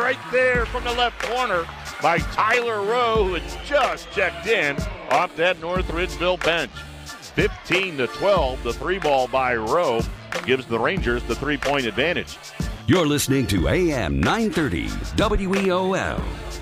right there from the left corner by Tyler Rowe, who had just checked in off that North Ridgeville bench. 15-12, the three ball by Rowe gives the Rangers the 3-point advantage. You're listening to AM 930 WEOL.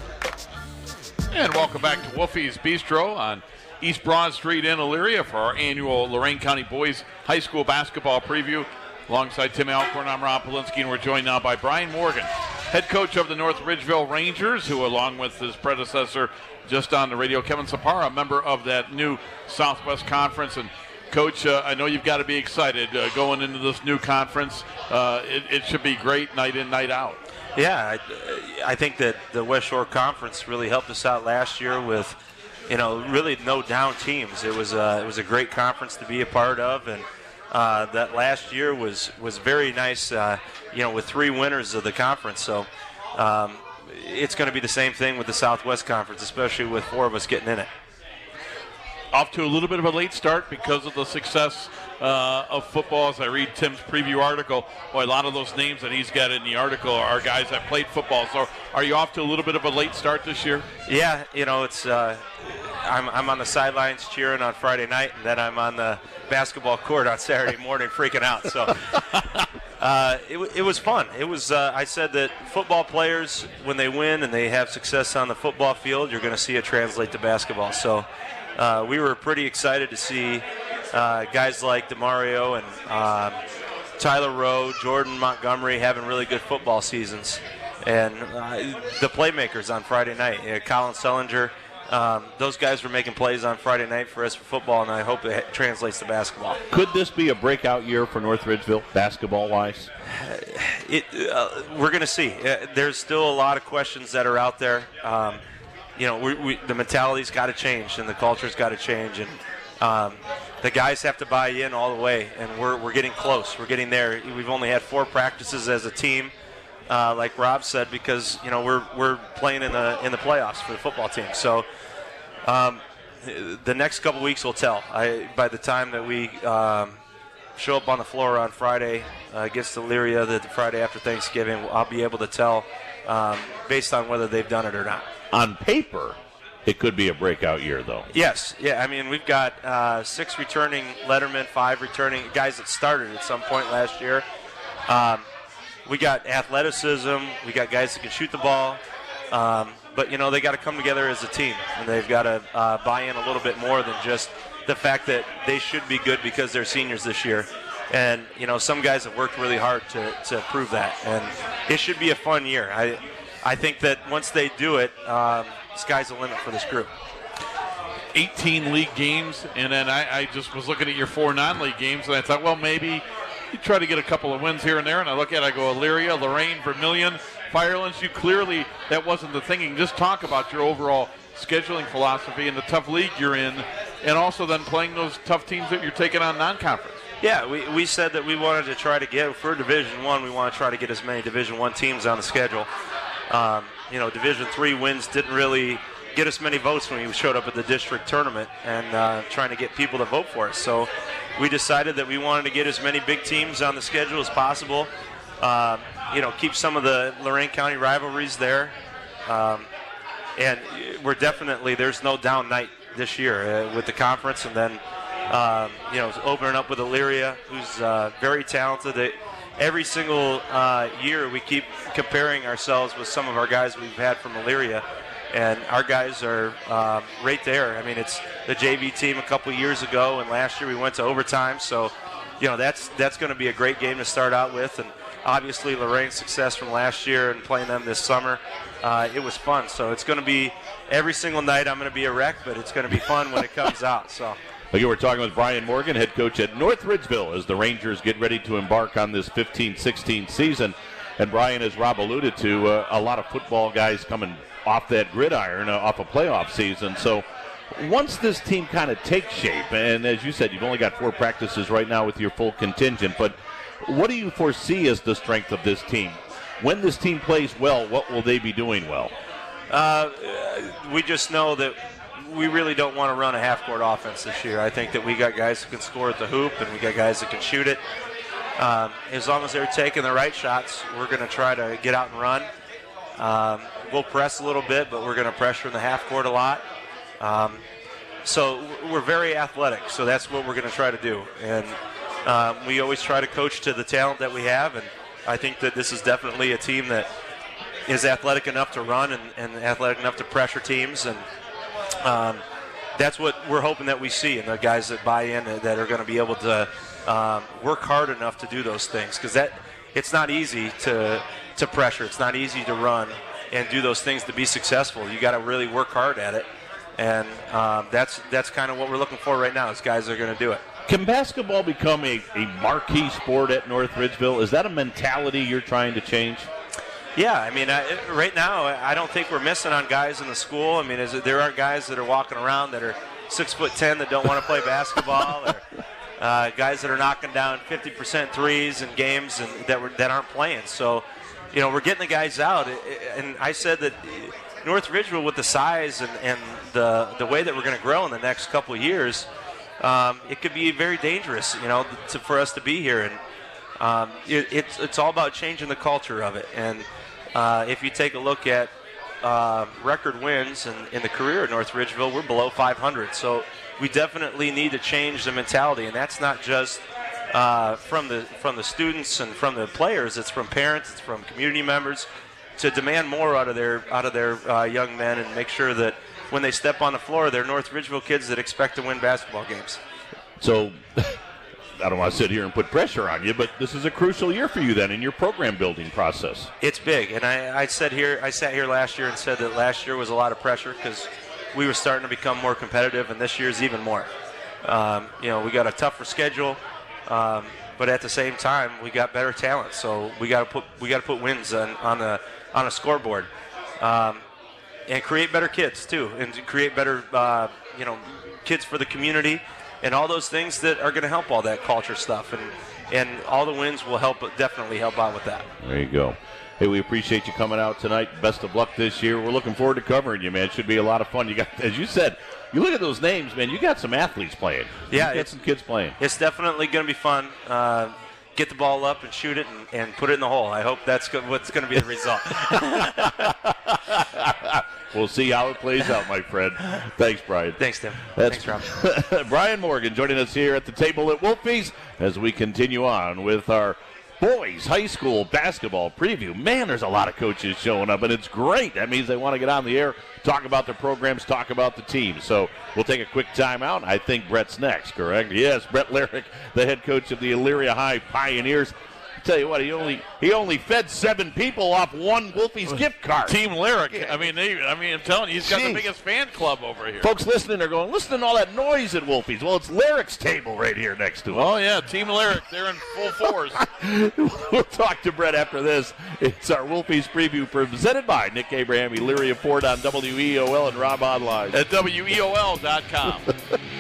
And welcome back to Wolfie's Bistro on East Broad Street in Elyria for our annual Lorain County Boys High School basketball preview. Alongside Tim Alcorn, I'm Rob Polinsky, and we're joined now by Brian Morgan, head coach of the North Ridgeville Rangers, who, along with his predecessor just on the radio, Kevin Sapara, a member of that new Southwest Conference. And Coach, I know you've got to be excited going into this new conference. It should be great night in, night out. Yeah, I think that the West Shore Conference really helped us out last year with, really no down teams. It was a great conference to be a part of, and that last year was very nice. With 3 winners of the conference. So it's going to be the same thing with the Southwest Conference, especially with 4 of us getting in it. Off to a little bit of a late start because of the success of football. As I read Tim's preview article, boy, a lot of those names that he's got in the article are guys that played football. So are you off to a little bit of a late start this year? Yeah, it's I'm on the sidelines cheering on Friday night, and then I'm on the basketball court on Saturday morning freaking out. So it was fun. It was. I said that football players, when they win and they have success on the football field, you're going to see it translate to basketball. So we were pretty excited to see guys like DeMario and Tyler Rowe, Jordan Montgomery having really good football seasons. And the playmakers on Friday night, Colin Sellinger, those guys were making plays on Friday night for us for football, and I hope it translates to basketball. Could this be a breakout year for North Ridgeville, basketball-wise? We're going to see. There's still a lot of questions that are out there. The mentality's got to change, and the culture's got to change, and the guys have to buy in all the way, and we're getting close. We're getting there. We've only had 4 practices as a team, like Rob said, because we're playing in the playoffs for the football team. So the next couple weeks will tell. By the time that we show up on the floor on Friday against Elyria, the Friday after Thanksgiving, I'll be able to tell based on whether they've done it or not. On paper, it could be a breakout year, though. Yes. Yeah, I mean, we've got 6 returning Letterman, 5 returning guys that started at some point last year. We got athleticism. We got guys that can shoot the ball. But, they got to come together as a team, and they've got to buy in a little bit more than just the fact that they should be good because they're seniors this year. And, some guys have worked really hard to prove that. And it should be a fun year. I think that once they do it, sky's the limit for this group. 18 league games, and then I just was looking at your 4 non-league games, and I thought, well, maybe you try to get a couple of wins here and there, and I go Elyria, Lorain, Vermilion, Firelands. You clearly, that wasn't the thinking. Just talk about your overall scheduling philosophy and the tough league you're in, and also then playing those tough teams that you're taking on non-conference. Yeah, we said that we wanted to try to get, for Division I, we want to try to get as many Division I teams on the schedule. Division III wins didn't really get us many votes when we showed up at the district tournament and trying to get people to vote for us. So we decided that we wanted to get as many big teams on the schedule as possible. Keep some of the Lorain County rivalries there. And we're definitely, there's no down night this year with the conference. And then, opening up with Elyria, who's very talented. Every single year we keep comparing ourselves with some of our guys we've had from Elyria, and our guys are right there. I mean, it's the JV team a couple years ago, and last year we went to overtime. So, that's going to be a great game to start out with, and obviously Lorain's success from last year and playing them this summer, it was fun. So it's going to be every single night I'm going to be a wreck, but it's going to be fun when it comes out. So. Again, we're talking with Brian Morgan, head coach at North Ridgeville, as the Rangers get ready to embark on this 15-16 season. And Brian, as Rob alluded to, a lot of football guys coming off that gridiron, off a playoff season. So once this team kind of takes shape, and as you said, you've only got 4 practices right now with your full contingent, but what do you foresee as the strength of this team? When this team plays well, what will they be doing well? We just know that we really don't want to run a half-court offense this year. I think that we got guys who can score at the hoop, and we got guys that can shoot it. As long as they're taking the right shots, we're going to try to get out and run. We'll press a little bit, but we're going to pressure in the half court a lot. So we're very athletic, so that's what we're going to try to do. And we always try to coach to the talent that we have, and I think that this is definitely a team that is athletic enough to run and athletic enough to pressure teams, and that's what we're hoping that we see, and the guys that buy in that are going to be able to work hard enough to do those things, because it's not easy to pressure. It's not easy to run and do those things to be successful. You got to really work hard at it, and that's kind of what we're looking for right now is guys that are going to do it. Can basketball become a marquee sport at North Ridgeville? Is that a mentality you're trying to change? Yeah, I mean, right now, I don't think we're missing on guys in the school. I mean, there are guys that are walking around that are 6'10" that don't want to play basketball, or guys that are knocking down 50% threes in games and that aren't playing. So, we're getting the guys out. And I said that North Ridgeville, with the size and the way that we're going to grow in the next couple of years, it could be very dangerous, for us to be here. And it's all about changing the culture of it. And if you take a look at record wins in the career at North Ridgeville, we're below 500. So we definitely need to change the mentality, and that's not just from the students and from the players. It's from parents, it's from community members, to demand more out of their young men and make sure that when they step on the floor, they're North Ridgeville kids that expect to win basketball games. So I don't want to sit here and put pressure on you, but this is a crucial year for you then in your program building process. It's big, and I sat here last year and said that last year was a lot of pressure because we were starting to become more competitive, and this year's even more. We got a tougher schedule, but at the same time we got better talent, so we got to put wins on a scoreboard, and create better kids too, and create better kids for the community. And all those things that are going to help all that culture stuff. And all the wins will definitely help out with that. There you go. Hey, we appreciate you coming out tonight. Best of luck this year. We're looking forward to covering you, man. It should be a lot of fun. You got, as you said, you look at those names, man, you got some athletes playing. Yeah. You got some kids playing. It's definitely going to be fun. Get the ball up and shoot it and put it in the hole. I hope that's what's going to be the result. We'll see how it plays out, my friend. Thanks, Brian. Thanks, Tim. Thanks, Rob. Brian Morgan joining us here at the table at Wolfies as we continue on with our boys high school basketball preview. Man, there's a lot of coaches showing up, and it's great. That means they want to get on the air, talk about their programs, talk about the team. So we'll take a quick timeout. I think Brett's next, correct? Yes, Brett Lyric, the head coach of the Elyria High Pioneers. Tell you what, he only fed 7 people off one Wolfies gift card. Team Lyric. I mean, I'm telling you, he's got the biggest fan club over here. Folks listening are going, listen to all that noise at Wolfies. Well, it's Lyric's table right here next to him. Oh, yeah, Team Lyric. They're in full force. We'll talk to Brett after this. It's our Wolfies preview presented by Nick Abraham, Elyria Ford on WEOL and Rob Online. At WEOL.com.